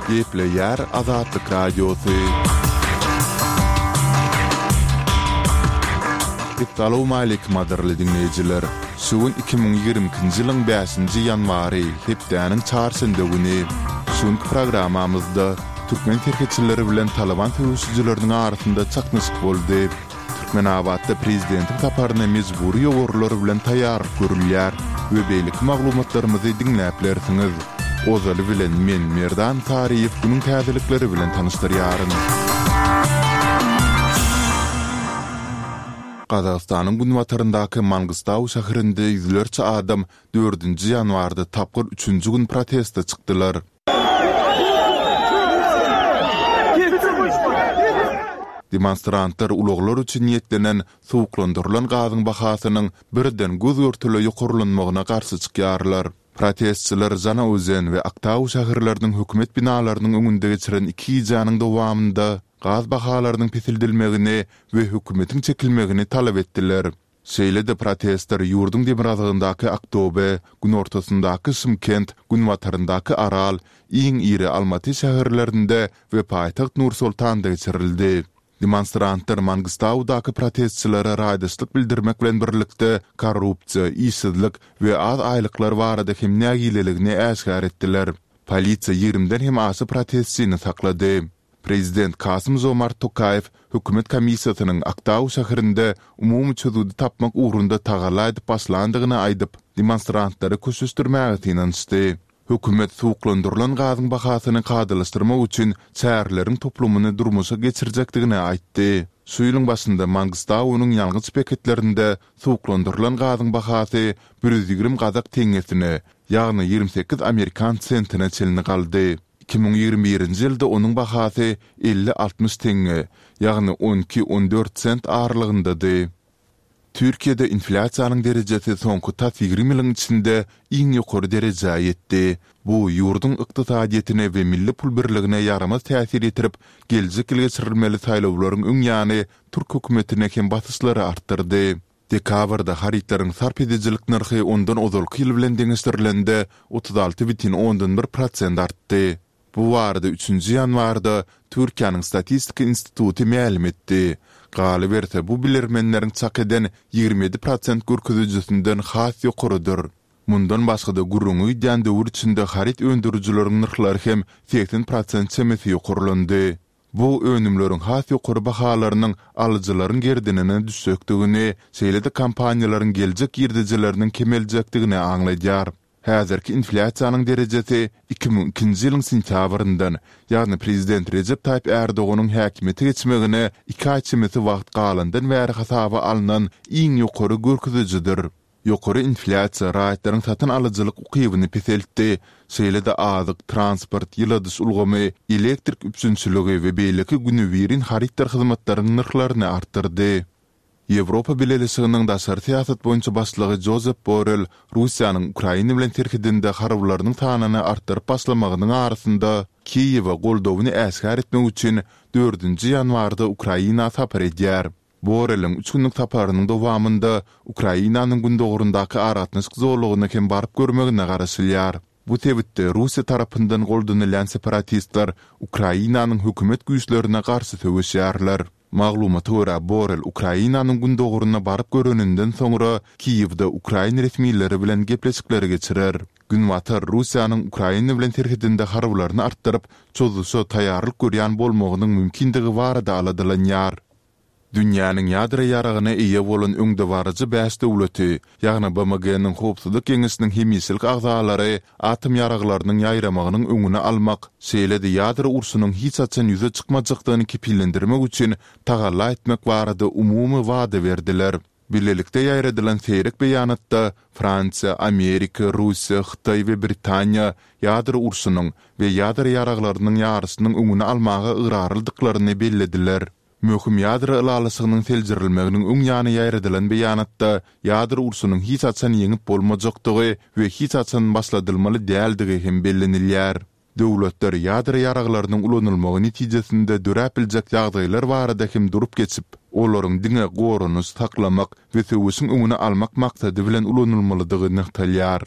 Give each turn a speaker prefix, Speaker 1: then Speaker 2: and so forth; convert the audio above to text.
Speaker 1: Gepleyer Azatlyk Radiosu. Assalamu alaykum adarly dinleyijiler. Şuun 2022-nji ýylyň 5-nji ýanwary hepdäniň çarşynda güni şuň programamyzda türkmen terkeçileri bilen Taliban töwüşçüleriniň arasynda çaknyşyk boldy. Türkmenabadda prezidentiň taparyna mejburi ýogurlar bilen taýýarlyk görülýär we beýlik maglumatlarymyzy dinläplersiňiz. Ozaly bilen men Merdan Tariýew bunyň täzelikleri bilen tanışdyrýaryn. Qazaqstanyň Gunwataryndaky Mangustaw şäherinde ýüzlerçe adam 4-nji ýanwarda tapgyr 3-nji gün protestde çykdylar. Demonstrantlar uluglar üçin niýetlenen sowuklandyrylan gazyň bahasynyň birden göz örtüle ýokurlanmagyna garşy çykýarlar. Protestçiler Jana Özen we Aktaw şäherleriniň hökümet binalarynyň öňünde geçiren 2 ýanyň dowamında gaz bahalarynyň pesildilmegini we hökümetiň çekilmegini talap etdiler. Şeýle de protestler ýurdun demirazygyndaky Aktobe, gün ortasyndaky Şymkent, Gunwataryndaky Aral, iň iri Almaty şäherlerinde we paýtaxt Nur-Sultanda geçirildi. Demonstrantlar Mangustawdaky protestçilere raýdaşlyk bildirmek bilen birlikde korrupsiýa, işsizlik we az aýlyklar barada hem nägileligini äşgär etdiler. Polisiýa 20-den hem aşy protestçini saklady. Prezident Kasym-Jomart Tokayew hökümet komissiýasynyň Aktaw şäherinde umumy çözdüdi tapmak uğrunda tagalaýdy başlandygyny aýdyp, demonstrantlary köşüşdirmäge tinançdy. Hökümet sowuklandyrylan gazyň bahasyny gadylaşdyrmak üçin çärleriň toplumyny durmuşa geçirjekdigini aýtdy. Şu ýylyň başynda Mangustawnyň ýalgyç paketlerinde sowuklandyrylan gazyň bahasy 120 Kazak teňesine, ýagny 28 Amerikan sentine çelini galdy. 2021-nji ýylda onuň bahasy 50-60 teňe, ýagny 12-14 sent aralygyndady. Türkiýede inflasiýanyň derejesi soňky 20 ýylyň içinde iň ýokary dereje ýetdi. Bu ýurdun ykdysadyetine we milli pul birligine ýaramaz täsir etirip, geljek ýyl geçirilmeli saýlawlaryň öňýany Türk hökümetine hem basyşlary artdyrdy. Dekabrda haritlaryň sarp edijilik narhy ondan ozalky ýyl bilen deňişdirilende 36,1% artdy. Bu warda 3-nji ýanwarda Türkiýanyň Statistika Instituty ma'lum etdi. Galy berse bu bilermenleriň çak eden 27% görkezijisinden has ýokurydyr. Mundan başga da gurruňy ýan döwür içinde harit öndürjüleriň narhlary hem 80% çemesi ýokurlandy. Bu önümleriň has ýokary bahalarynyň alyjylaryň gerdinine düşekdigini, şeýle de kampaniýalaryň geljek girdijileriniň kemeljekdigini aňlaýar. Häzirki inflasiýanyň derejesi 2002-nji ýylyň sentýabryndan, ýagny prezident Recep Tayyip Erdoğanyň häkimeti geçmegine 2 aý çemeti wagt galandan bäri hasaba alynan iň ýokary görkezijidir. Ýokary inflasiýa raýatlaryň satyn alyjylyk ukybyny peseltdi. Şeýle de azyk, transport, ýyladys ulgamy, elektrik üpsünçiligi we beýleki günübirin haritlar hyzmatlarynyň narhlaryny artdyrdy. Ýewropa Birleşiginiň daşary siýasat boýunça başlygy Josep Borrell Russiýanyň Ukraina bilen terhidinde harbylarynyň sanyny artdyryp başlamagynyň arasynda Kiýewe goldawyny äşgär etmek üçin 4-nji ýanwarda Ukraina tapar edýär. Borrelliň 3 günlük taparynyň dowamında Ukrainanyň gündogrundaky aratnyşyk zorlugyny hem baryp görmegine garaşylýar. Bu tebitde Russiýa tarapyndan goldanylan separatistler Ukrainanyň hökümet güýçlerine garşy töwüşýärler. Maglumata görä Borrell Ukrainanyň gündogruna baryp göreninden soňra Kiýewde Ukraina resmiýetleri bilen gepleşikleri geçirer. Gunwatar Russiýanyň Ukraina bilen terhidinde harbylaryny artdyryp, çözülse taýýarlyk görýän bolmagynyň mümkindigi barada aladylanýar. Dünýäniň ýadra ýaragyna eýe bolan öňde barajy 5 döwleti, ýagny BMG-niň howpsuzlyk geňişiniň hemiýetçilik agzalary atom ýaraglarynyň ýaýramagynyň öňüne almak, şeýle de ýadra urşunyň hiç açan ýüze çykmajakdygyny kepillendirmek üçin tagalla etmek barada umumy wada berdiler. Birlelikde ýaýradylan seýrek beýanatda Fransiýa, Amerika, Russiýa, Hytaý we Britaniýa ýadra urşunyň we ýadra ýaraglarynyň ýarysynyň öňüne almaga ýararlyklaryny bellediler. Möhüm ýadra ýylalysynyň seljirilmeginiň öňýany ýaýradylan beýanatda ýadra urşunyň hiç açan ýeňip bolmajakdygy we hiç açan başladylmaly däldigi hem bellenilýär. Döwletler ýadra ýaraglarynyň ulanylmagy netijesinde döräpiljek ýagdaýlar barada hem durup geçip, olaryň diňe goruny saklamak we söwüşiň öňüne almak maksady bilen ulanylmalydygyny talýar.